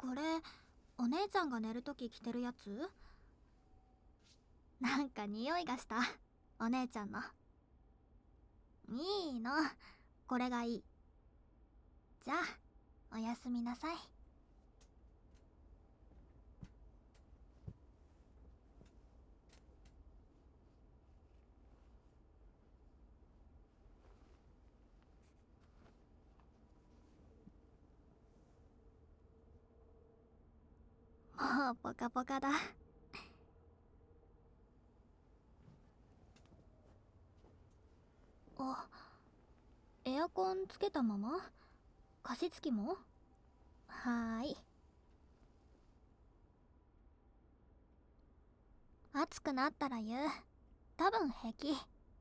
これ、お姉ちゃんが寝るとき着てるやつ？なんか匂いがした。お姉ちゃんの。いいの。これがいい。じゃあ、おやすみなさい。もうポカポカだ。あ、エアコンつけたまま？加湿器も？はーい。暑くなったら言う。多分平気。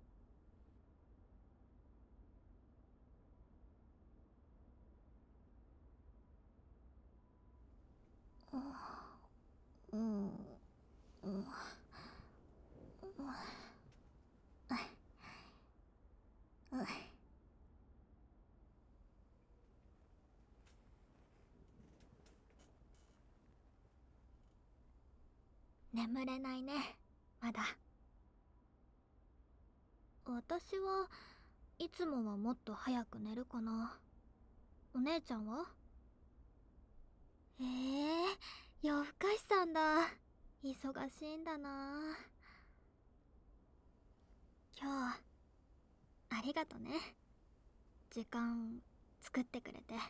うん、うん、うん。眠れないね、まだ。私はいつもはもっと早く寝るかな。お姉ちゃんは？夜更かしさんだ。忙しいんだな。今日、ありがとね。時間作ってくれて。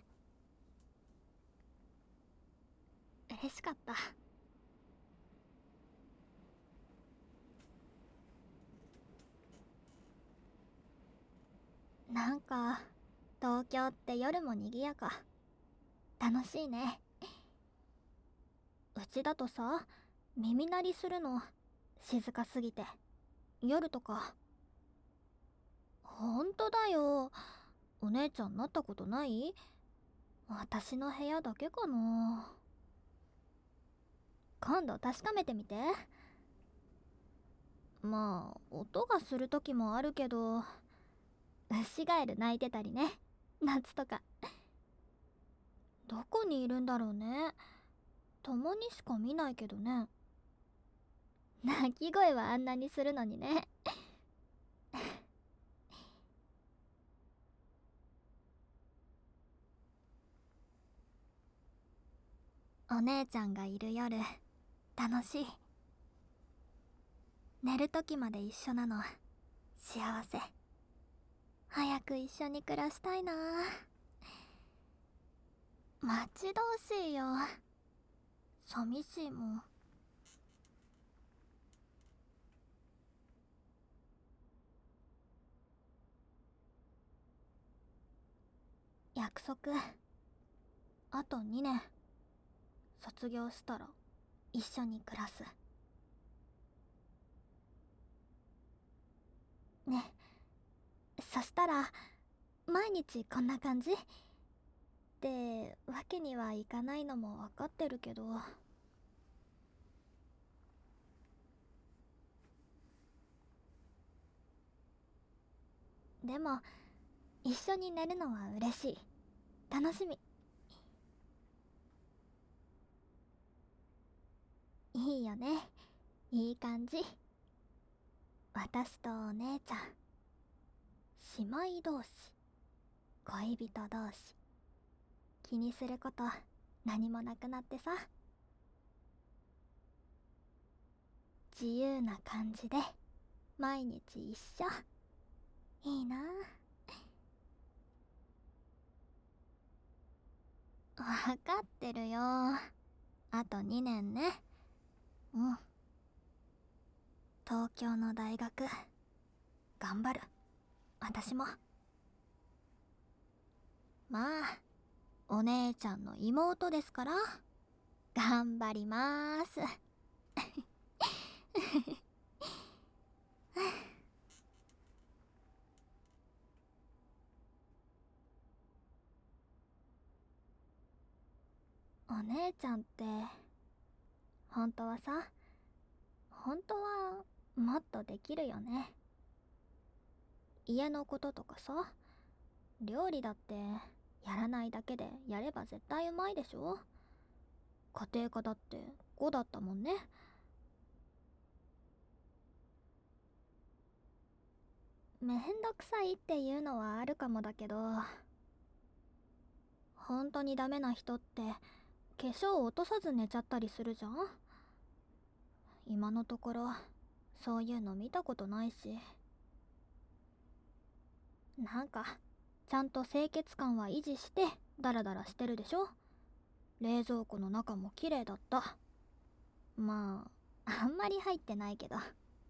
嬉しかった。なんか、東京って夜も賑やか。楽しいね。うちだとさ、耳鳴りするの。静かすぎて。夜とか。ほんとだよ。お姉ちゃんなったことない？私の部屋だけかな。今度確かめてみて。まあ、音がする時もあるけど、ウシガエル鳴いてたりね。夏とか。どこにいるんだろうね。たまにしか見ないけどね。鳴き声はあんなにするのにね。お姉ちゃんがいる夜、楽しい。寝る時まで一緒なの、幸せ。早く一緒に暮らしたいな。待ち遠しいよ。寂しいもん。約束。あと2年。卒業したら一緒に暮らす。ね。そしたら毎日こんな感じってわけにはいかないのも分かってるけど。でも一緒に寝るのは嬉しい。楽しみ。いいよね。いい感じ。私とお姉ちゃん、姉妹同士、恋人同士。気にすること何もなくなってさ。自由な感じで毎日一緒。いいな。分かってるよ。あと2年ね。うん。東京の大学頑張る。私も。まあお姉ちゃんの妹ですから頑張りまーす。お姉ちゃんって本当はさ、本当はもっとできるよね。家のこととかさ、料理だってやらないだけでやれば絶対うまいでしょ。 家庭科だって5だったもんね。めんどくさいっていうのはあるかもだけど、本当にダメな人って化粧を落とさず寝ちゃったりするじゃん。今のところそういうの見たことないし、なんかちゃんと清潔感は維持してダラダラしてるでしょ。冷蔵庫の中も綺麗だった。まああんまり入ってないけど。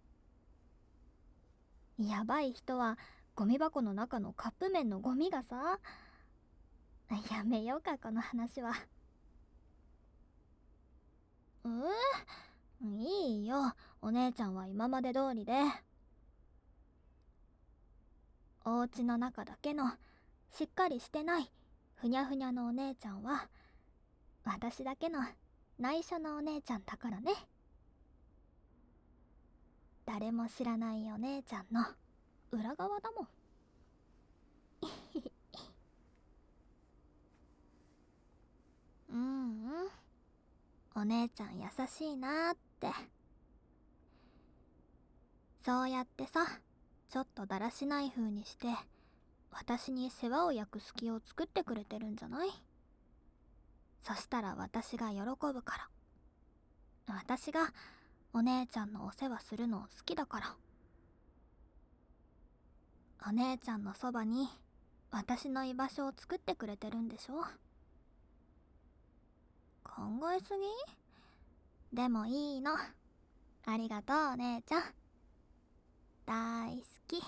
やばい人はゴミ箱の中のカップ麺のゴミがさ。やめようかこの話は。いいよ、お姉ちゃんは今まで通りで。お家の中だけのしっかりしてないふにゃふにゃのお姉ちゃんは私だけの内緒のお姉ちゃんだからね。誰も知らないお姉ちゃんの裏側だもん。お姉ちゃん優しいなーって。そうやってさ、ちょっとだらしない風にして私に世話を焼く隙を作ってくれてるんじゃない？そしたら私が喜ぶから。私がお姉ちゃんのお世話するの好きだから。お姉ちゃんのそばに私の居場所を作ってくれてるんでしょ。考えすぎ？でもいいの。ありがとうお姉ちゃん。大好き。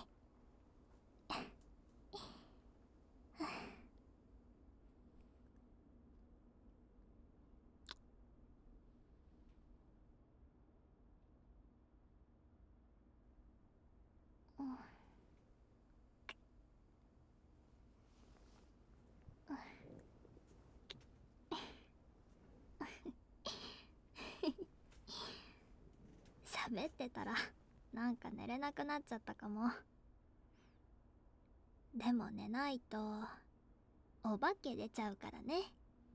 喋ってたらなんか寝れなくなっちゃったかも。でも寝ないとお化け出ちゃうからね。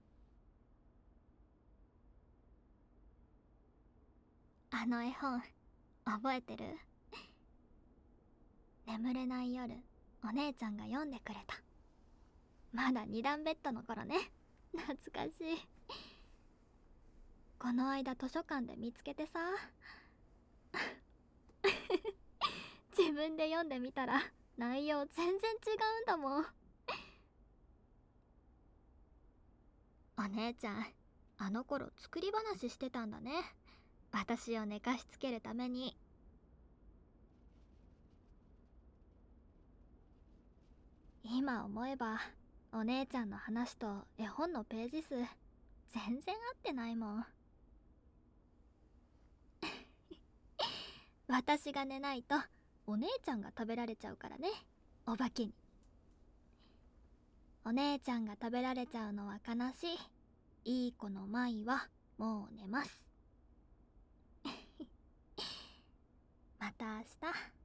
あの絵本覚えてる？眠れない夜お姉ちゃんが読んでくれた。まだ二段ベッドの頃ね。懐かしい。この間図書館で見つけてさ。自分で読んでみたら内容全然違うんだもん。お姉ちゃんあの頃作り話してたんだね。私を寝かしつけるために。今思えばお姉ちゃんの話と絵本のページ数全然合ってないもん。私が寝ないとお姉ちゃんが食べられちゃうからね、お化けに。お姉ちゃんが食べられちゃうのは悲しい。いい子の舞はもう寝ます。また明日。